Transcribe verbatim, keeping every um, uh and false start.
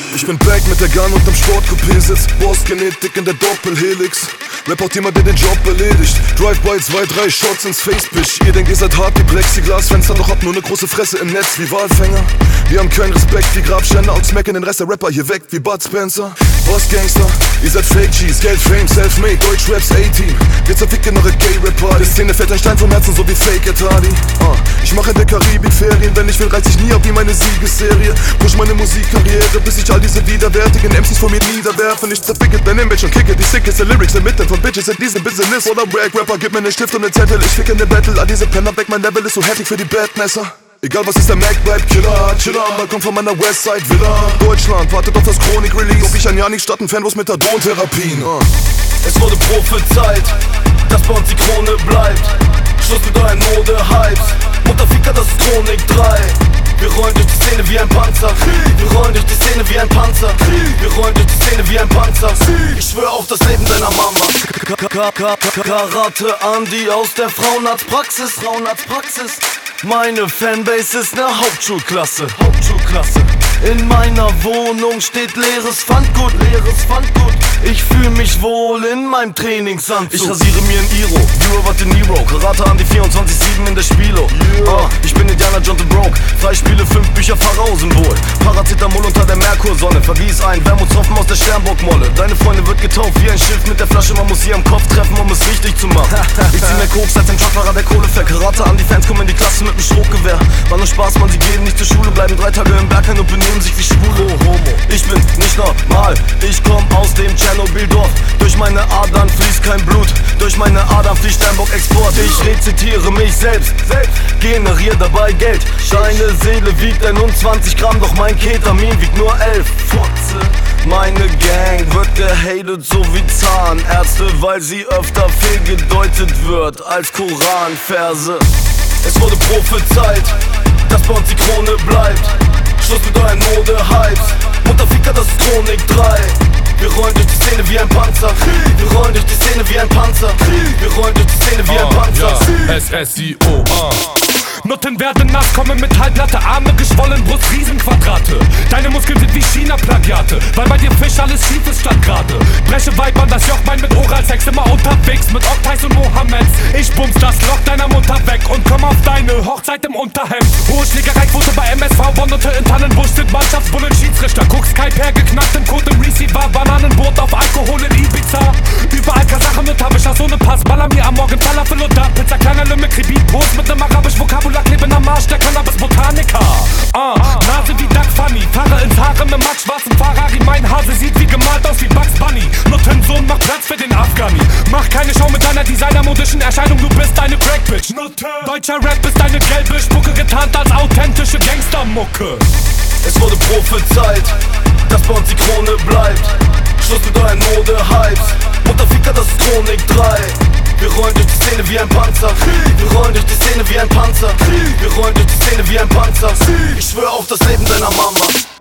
Ich bin back mit der Gun und am Sportcoupé-Sitz. Boss-Genetik in der Doppelhelix. Rap auch jemand, der den Job erledigt. Drive-by, zwei, drei Shots ins Face-Bitch. Ihr denkt, ihr seid hart wie Plexiglasfenster, doch habt nur ne große Fresse im Netz wie Walfänger. Wir haben keinen Respekt wie Grabständer und smacken den Rest der Rapper hier weg wie Bud Spencer. Boss-Gangster, ihr seid Fake-G's, Geld, Fame, Self-Made, Deutsch-Raps, A-Team. Wir zerficken eure Gay-Rap-Party. Der Szene fällt ein Stein vom Herzen, so wie Fake-It Hardy. uh, Ich mache in der Karibik Ferien, wenn ich will, reiß ich nie ab wie meine Siegesserie. Push meine Musikkarriere, bis ich all diese widerwärtigen M Cs vor mir niederwerfen. Ich zerficke dein Image und kicke die sickeste Lyrics inmitten von Bitches in diesem Business. Oder Rag-Rapper, gib mir ne Stift und ne Zettel, ich ficke ne Battle. All diese Penner weg, mein Level ist so heftig für die Badmesser. Egal was ist, der Mac bleibt Killer, Chiller. Mal kommt von meiner Westside Villa. Deutschland wartet auf das Chronik-Release. Ob ich ein Jahr nicht statt ein Fanbus mit Methadon-Therapien. uh. Es wurde prophezeit, dass bei uns die Krone bleibt. Schluss mit euren Mode-Hypes. Mutterficker, das ist Chronik drei. Wir rollen durch die Szene wie ein Panzer. Wir rollen durch die Szene wie ein Panzer. Wir rollen durch die Szene wie ein Panzer. Ich schwöre auf das Leben deiner Mama. Karate Andi aus der Frauenarztpraxis. Frauenarztpraxis. Meine Fanbase ist ne Hauptschulklasse. Hauptschulklasse. In meiner Wohnung steht leeres Pfandgut, leeres Pfandgut. Ich fühl mich wohl in meinem Trainingsanzug. Ich rasiere mir ein Iro, Euro was De Niro. Karate an die vierundzwanzig sieben in der Spielo. yeah. ah, Ich bin Indiana Jones and Broke. Freispiele, fünf Bücher, Pharao-Symbol. Paracetamol unter der Merkursonne. Vergieß ein Wermutstropfen aus der Sternburg-Molle. Deine Freundin wird getauft wie ein Schiff mit der Flasche. Man muss sie am Kopf treffen, um es richtig zu machen. Ich zieh mehr Koks als ein Truckfahrer, der Kohle fährt. Karate an die Fans kommen in die Klasse mit dem Schrotgewehr. War nur Spaß, man, sie gehen nicht zur Schule. Bleiben drei Tage im Berg und benehmen sich wie Schwule. Homo. Ich bin nicht normal, ich komm aus dem Tschernobyl-Dorf. Durch meine Adern fließt kein Blut, durch meine Adern fließt Steinbock-Export. Ich rezitiere mich selbst, generiere dabei Geld. Deine Seele wiegt einundzwanzig Gramm, doch mein Ketamin wiegt nur elf. Fotze. Meine Gang wird gehatet so wie Zahnärzte, weil sie öfter fehlgedeutet wird als Koranverse. Es wurde prophezeit, dass bei uns die Krone bleibt. Schluss mit euren Mode-Hypes. Mutterficker, das ist Chronik drei. Wir rollen durch die Szene wie ein Panzer. Wir rollen durch die Szene wie ein Panzer. Wir rollen durch die Szene wie ein Panzer. S S I O, uh. Nutten werden nass, kommen mit Halbplatte, Arme geschwollen, Brust, Riesenquadrate. Deine Muskeln sind wie China-Plagiate, weil bei dir Fisch alles schief ist statt gerade. Breche Weibern das Joch, mein mit Oralsex immer unterwegs, mit Oktais und Mohammeds. Ich bums das Loch deiner Mutter weg und komm auf deine Hochzeit im Unterhemd. Hohe Schlägereiquote bei M S V, Bonnote in Tannenbusch sind Mannschaftsbullen, Schiedsrichter. Guck Skype her, geknackt im Code im Receiver, Bananenboot auf Alkohol in Ibiza. Überall Kasachen mit Habischer, ohne Pass, baller mir am Morgen Falafel und da Pizza, kleiner Lümme, Kribit, Post mit nem arabisch Vokabular, kleben am Marsch, der Cannabis-Botaniker. uh, Nase wie Duck Funny, fahre ins Harem im matt schwarzen Ferrari. Mein Hase sieht wie gemalt aus wie Bugs Bunny. Nuttensohn, mach Platz für den Afghani. Mach keine Show mit deiner designermodischen Erscheinung, du bist eine Crack-Bitch. Deutscher Rap ist eine gelbe Spucke, getarnt als authentische Gangstermucke. Es wurde prophezeit, dass bei uns die Krone bleibt. Schluss mit euren Mode-Hypes. Mutterficker, das ist Chronik drei. Wir rollen durch die Szene wie ein Panzer. Wir rollen durch die Szene wie ein Panzer. Wir rollen durch die Szene wie ein Panzer. Ich schwöre auf das Leben deiner Mama.